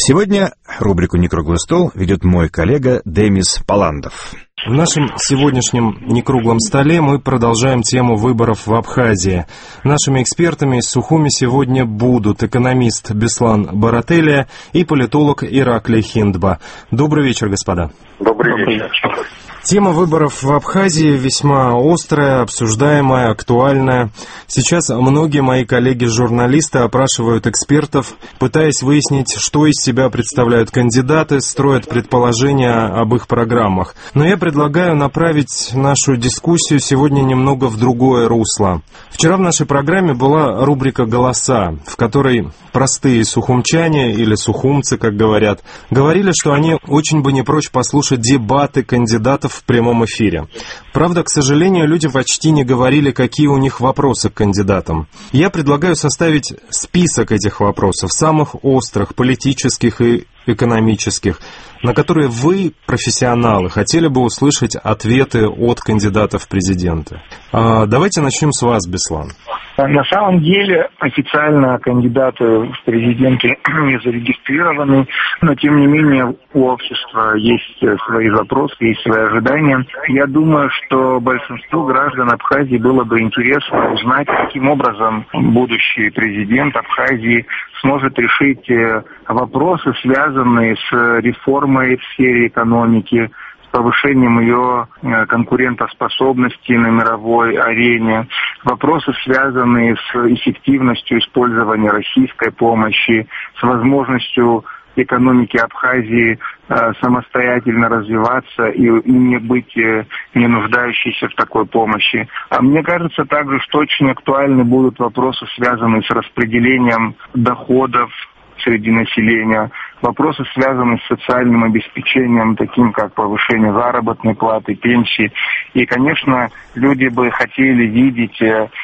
Сегодня рубрику «Некруглый стол» ведет мой коллега Демис Паландов. В нашем сегодняшнем некруглом столе мы продолжаем тему выборов в Абхазии. Нашими экспертами из Сухуми сегодня будут экономист Беслан Барателия и политолог Ираклий Хиндба. Добрый вечер, господа. Добрый вечер. Тема выборов в Абхазии весьма острая, обсуждаемая, актуальная. Сейчас многие мои коллеги-журналисты опрашивают экспертов, пытаясь выяснить, что из себя представляют кандидаты, строят предположения об их программах. Но я предлагаю направить нашу дискуссию сегодня немного в другое русло. Вчера в нашей программе была рубрика «Голоса», в которой простые сухумчане, или сухумцы, как говорят, говорили, что они очень бы не прочь послушать дебаты кандидатов в прямом эфире. Правда, к сожалению, люди почти не говорили, какие у них вопросы к кандидатам. Я предлагаю составить список этих вопросов, самых острых, политических и экономических, на которые вы, профессионалы, хотели бы услышать ответы от кандидатов в президенты. Давайте начнем с вас, Беслан. На самом деле официально кандидаты в президенты не зарегистрированы, но тем не менее у общества есть свои запросы, есть свои ожидания. Я думаю, что большинству граждан Абхазии было бы интересно узнать, каким образом будущий президент Абхазии сможет решить вопросы, связанные с реформой в сфере экономики, повышением ее конкурентоспособности на мировой арене, вопросы, связанные с эффективностью использования российской помощи, с возможностью экономики Абхазии самостоятельно развиваться и не быть не нуждающейся в такой помощи. А мне кажется также, что очень актуальны будут вопросы, связанные с распределением доходов среди населения, вопросы, связанные с социальным обеспечением, таким как повышение заработной платы, пенсии. И, конечно, люди бы хотели видеть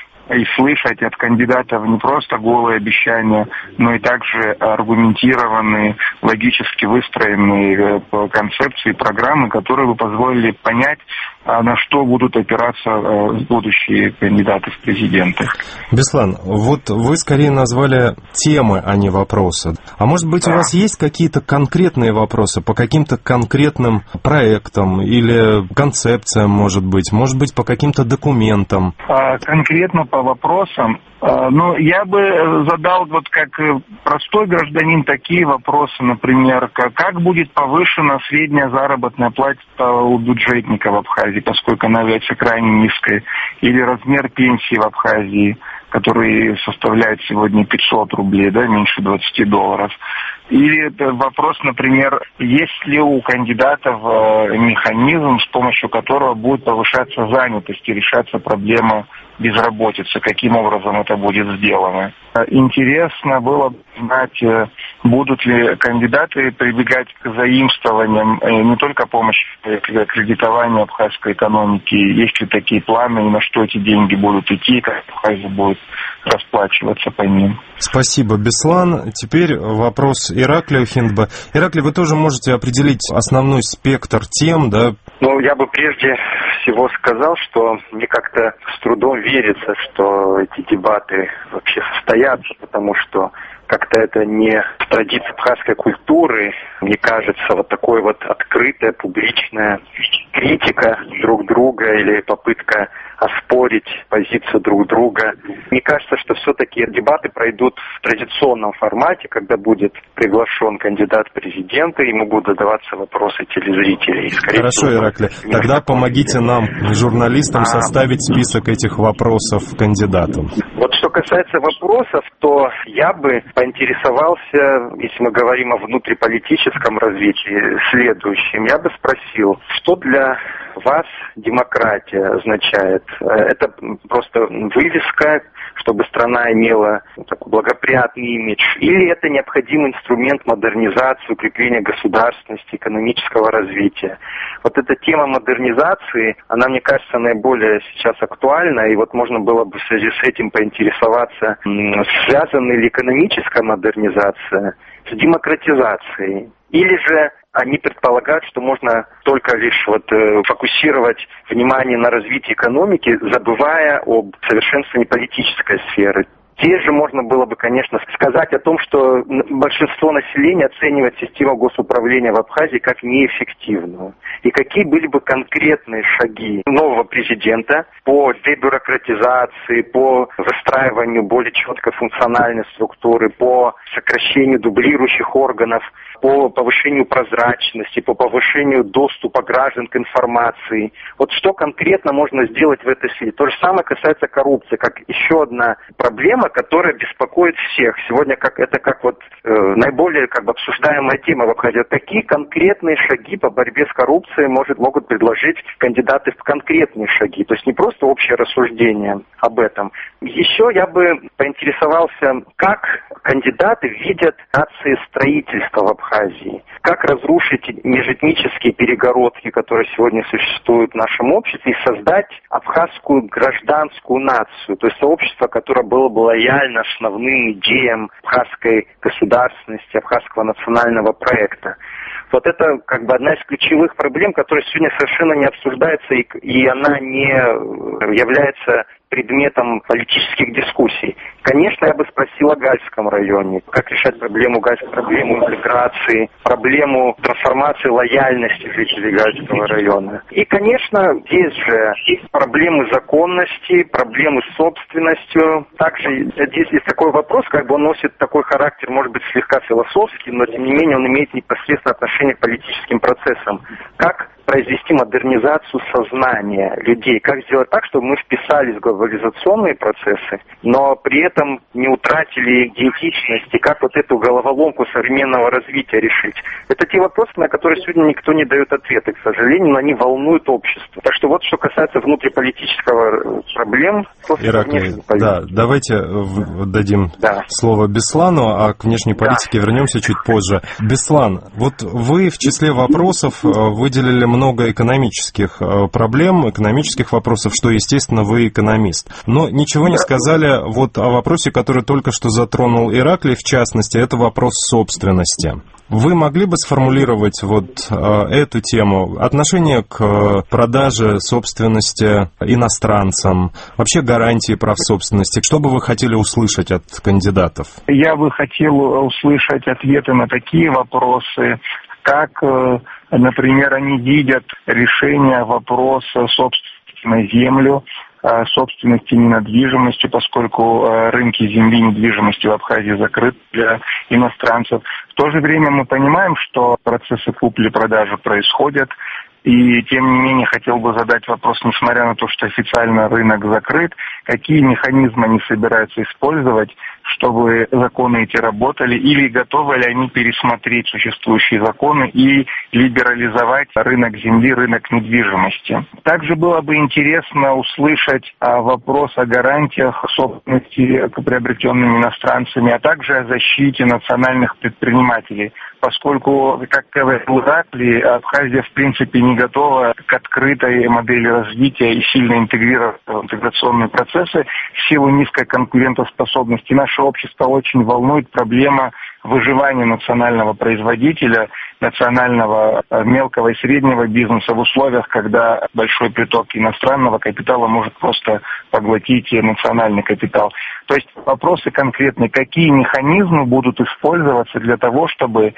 и слышать от кандидатов не просто голые обещания, но и также аргументированные, логически выстроенные концепции, программы, которые бы позволили понять, на что будут опираться будущие кандидаты в президенты. Беслан, вот вы скорее назвали темы, а не вопросы. А может быть, у вас есть какие-то конкретные вопросы по каким-то конкретным проектам или концепциям, может быть по каким-то документам? Конкретно по вопросам. Я бы задал, вот как простой гражданин, такие вопросы, например, как будет повышена средняя заработная плата у бюджетников в Абхазии, поскольку она является крайне низкой, или размер пенсии в Абхазии, который составляет сегодня 500 рублей, меньше $20. Или вопрос, например, есть ли у кандидатов механизм, с помощью которого будет повышаться занятость и решаться проблема безработицы, каким образом это будет сделано. Интересно было бы знать, будут ли кандидаты прибегать к заимствованиям не только помощи к кредитованию абхазской экономики, есть ли такие планы, и на что эти деньги будут идти, как Абхазия будет расплачиваться по ним. Спасибо, Беслан. Теперь вопрос Ираклию Хиндба. Ираклий, вы тоже можете определить основной спектр тем, да? Я бы прежде всего сказал, что мне как-то с трудом верится, что эти дебаты вообще состоятся, потому что как-то это не традиция абхазской культуры. Мне кажется, вот такой вот открытая, публичная критика друг друга или попытка оспорить позицию друг друга. Мне кажется, что все-таки дебаты пройдут в традиционном формате, когда будет приглашен кандидат в президенты, ему будут задаваться вопросы телезрителей. Хорошо, Ираклий. Тогда помогите нам, журналистам, составить список этих вопросов кандидатам. Вот что касается вопросов, то я бы поинтересовался, если мы говорим о внутриполитическом развитии, следующим. Я бы спросил, что для вас демократия означает? Это просто вывеска, чтобы страна имела такой благоприятный имидж? Или это необходимый инструмент модернизации, укрепления государственности, экономического развития? Вот эта тема модернизации, она, мне кажется, наиболее сейчас актуальна, и вот можно было бы в связи с этим поинтересоваться, связана ли экономическая модернизация с демократизацией? Или же они предполагают, что можно только лишь фокусировать внимание на развитии экономики, забывая об совершенствовании политической сферы. Здесь же можно было бы, конечно, сказать о том, что большинство населения оценивает систему госуправления в Абхазии как неэффективную. И какие были бы конкретные шаги нового президента по дебюрократизации, по выстраиванию более четкой функциональной структуры, по сокращению дублирующих органов, по повышению прозрачности, по повышению доступа граждан к информации. Вот что конкретно можно сделать в этой сфере? То же самое касается коррупции, как еще одна проблема, которая беспокоит всех. Сегодня это наиболее обсуждаемая тема в Абхазии. Какие конкретные шаги по борьбе с коррупцией могут предложить кандидаты в конкретные шаги? То есть не просто общее рассуждение об этом. Еще я бы поинтересовался, как кандидаты видят акции строительства в Абхазии, как разрушить межэтнические перегородки, которые сегодня существуют в нашем обществе, и создать абхазскую гражданскую нацию, то есть сообщество, которое было бы лояльно основным идеям абхазской государственности, абхазского национального проекта. Вот это одна из ключевых проблем, которая сегодня совершенно не обсуждается, и она не является предметом политических дискуссий. Конечно, я бы спросил о Гальском районе. Как решать проблему интеграции, проблему трансформации лояльности жителей Гальского района. И, конечно, здесь же проблемы законности, проблемы с собственностью. Также здесь есть такой вопрос, он носит такой характер, может быть, слегка философский, но, тем не менее, он имеет непосредственное отношение к политическим процессам. Как произвести модернизацию сознания людей, как сделать так, чтобы мы вписались в глобализационные процессы, но при этом не утратили идентичность, и как эту головоломку современного развития решить. Это те вопросы, на которые сегодня никто не дает ответа, к сожалению, но они волнуют общество. Так что вот что касается внутриполитического проблем. Ираклий, да, давайте дадим слово Беслану, а к внешней политике вернемся чуть позже. Беслан, вот вы в числе вопросов выделили много экономических проблем, экономических вопросов, что, естественно, вы экономист. Но ничего не сказали о вопросе, который только что затронул Ираклий, в частности, это вопрос собственности. Вы могли бы сформулировать эту тему, отношение к продаже собственности иностранцам, вообще гарантии прав собственности? Что бы вы хотели услышать от кандидатов? Я бы хотел услышать ответы на такие вопросы, как, например, они видят решение вопроса собственности на землю, собственности недвижимости, поскольку рынки земли и недвижимости в Абхазии закрыты для иностранцев. В то же время мы понимаем, что процессы купли-продажи происходят, и тем не менее хотел бы задать вопрос, несмотря на то, что официально рынок закрыт, какие механизмы они собираются использовать, чтобы законы эти работали, или готовы ли они пересмотреть существующие законы и либерализовать рынок земли, рынок недвижимости. Также было бы интересно услышать вопрос о гарантиях собственности, приобретенными иностранцами, а также о защите национальных предпринимателей, поскольку, как говорил Ираклий, Абхазия в принципе не готова к открытой модели развития и сильно интегрировать в интеграционные процессы в силу низкой конкурентоспособности. Наше общество очень волнует проблема выживания национального производителя, национального мелкого и среднего бизнеса в условиях, когда большой приток иностранного капитала может просто поглотить национальный капитал. То есть вопросы конкретные, какие механизмы будут использоваться для того, чтобы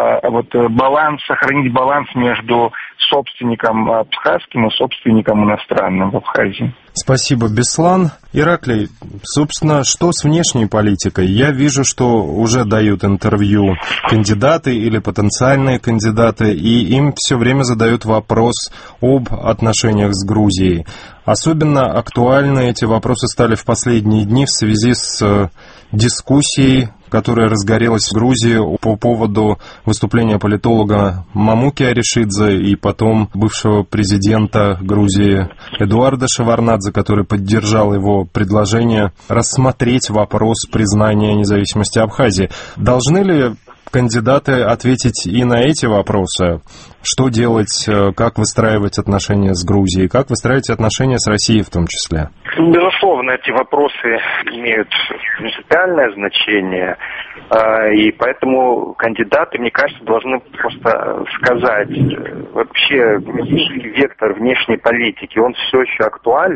сохранить баланс между собственником абхазским и собственником иностранным в Абхазии. Спасибо, Беслан. Ираклий, собственно, что с внешней политикой? Я вижу, что уже дают интервью кандидаты или потенциальные кандидаты, и им все время задают вопрос об отношениях с Грузией. Особенно актуальны эти вопросы стали в последние дни в связи с дискуссией, которая разгорелась в Грузии по поводу выступления политолога Мамуки Аришидзе и потом бывшего президента Грузии Эдуарда Шеварднадзе, который поддержал его предложение рассмотреть вопрос признания независимости Абхазии. Должны ли кандидаты ответить и на эти вопросы? Что делать, как выстраивать отношения с Грузией, как выстраивать отношения с Россией в том числе? Безусловно, эти вопросы имеют принципиальное значение, и поэтому кандидаты, мне кажется, должны просто сказать, вообще политический вектор внешней политики, он все еще актуален.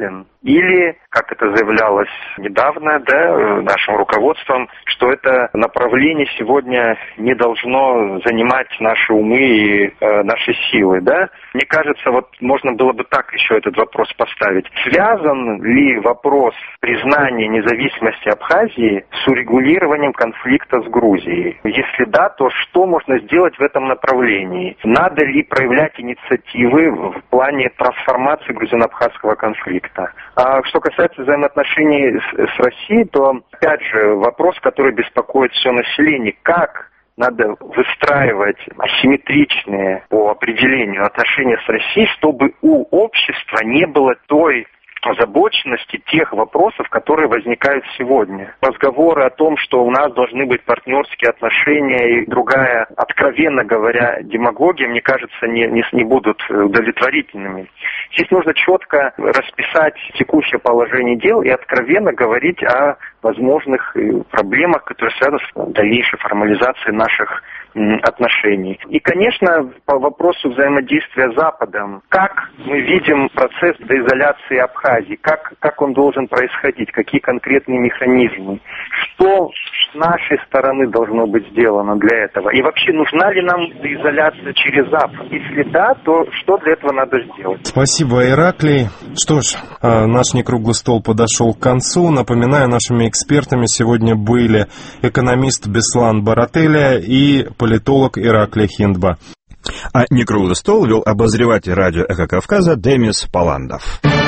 или, как это заявлялось недавно, нашим руководством, что это направление сегодня не должно занимать наши умы и наши силы, Мне кажется, можно было бы так еще этот вопрос поставить. Связан ли вопрос признания независимости Абхазии с урегулированием конфликта с Грузией? Если да, то что можно сделать в этом направлении? Надо ли проявлять инициативы в плане трансформации грузино-абхазского конфликта? А что касается взаимоотношений с Россией, то, опять же, вопрос, который беспокоит все население. Как надо выстраивать асимметричные по определению отношения с Россией, чтобы у общества не было той озабоченности тех вопросов, которые возникают сегодня. Разговоры о том, что у нас должны быть партнерские отношения и другая, откровенно говоря, демагогия, мне кажется, не будут удовлетворительными. Здесь нужно четко расписать текущее положение дел и откровенно говорить о возможных проблемах, которые связаны с дальнейшей формализацией наших отношений. И, конечно, по вопросу взаимодействия с Западом. Как мы видим процесс деизоляции Абхазии? Как он должен происходить? Какие конкретные механизмы? Что с нашей стороны должно быть сделано для этого? И вообще, нужна ли нам деизоляция через Запад? Если да, то что для этого надо сделать? Спасибо, Ираклий. Что ж, наш некруглый стол подошел к концу. Напоминаю, нашими экспертами сегодня были экономист Беслан Барателя и политолог Ираклий Хиндба. А некруглый стол вел обозреватель радио «Эхо Кавказа» Демис Паландов.